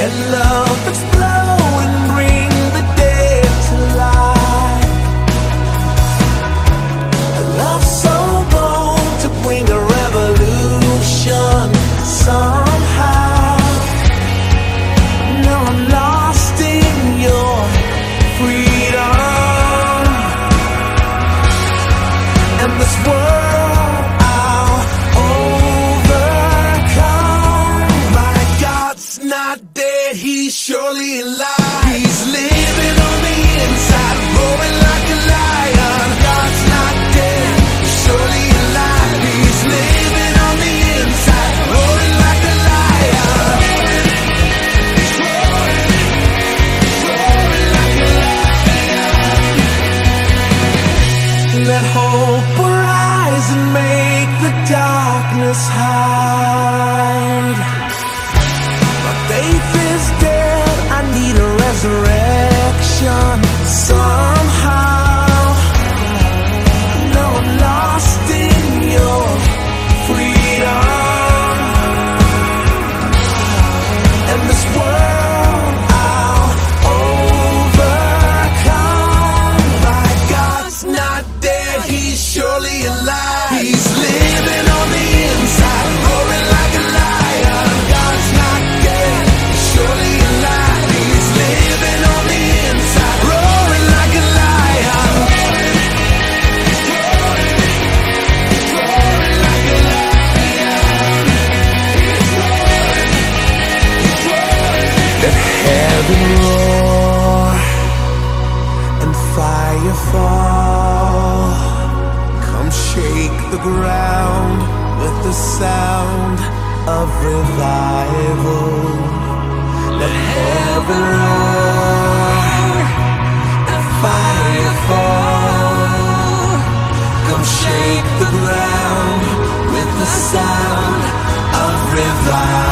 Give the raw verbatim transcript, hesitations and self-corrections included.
Let love explode and bring the dead to life. A love so bold to bring a revolution somehow. Now I'm lost in your freedom, and this world I'll overcome. My God's not dead, he's surely alive. He's living on the inside, roaring like a lion. God's not dead, he's surely alive. He's living on the inside, roaring like a lion. He's roaring, he's roaring like a lion. Let hope arise and make the darkness hide. My faith is dead, I need a resurrection somehow. Now I'm lost in your freedom, and this world I'll overcome. My God's not dead, he's surely alive. He's living on the inside, roaring like a lion. God's not dead, he's surely alive. He's living on the inside, roaring like a lion. He's roaring, he's roaring like a lion. He's roaring, he's roaring. Let heaven roar and fire fall. Come shake the ground with the sound of revival. Let heaven roar and fire fall. Come shake the ground with the sound of revival.